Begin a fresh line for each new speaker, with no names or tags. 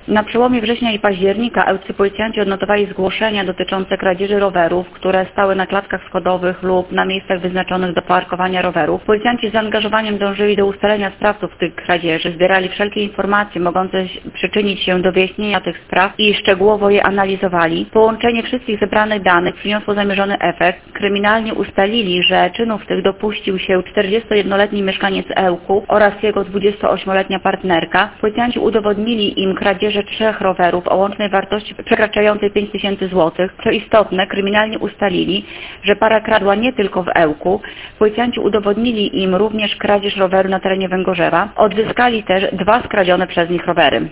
Na przełomie września i października ełccy policjanci odnotowali zgłoszenia dotyczące kradzieży rowerów, które stały na klatkach schodowych lub na miejscach wyznaczonych do parkowania rowerów. Policjanci z zaangażowaniem dążyli do ustalenia sprawców tych kradzieży, zbierali wszelkie informacje mogące przyczynić się do wyjaśnienia tych spraw i szczegółowo je analizowali. Połączenie wszystkich zebranych danych przyniosło zamierzony efekt. Kryminalnie ustalili, że czynów tych dopuścił się 41-letni mieszkaniec Ełków oraz jego 28-letnia partnerka. Policjanci udowodnili im kradzieżę 3 rowerów o łącznej wartości przekraczającej 5000 zł. Co istotne, kryminalnie ustalili, że para kradła nie tylko w Ełku. Policjanci udowodnili im również kradzież roweru na terenie Węgorzewa. Odzyskali też 2 skradzione przez nich rowery.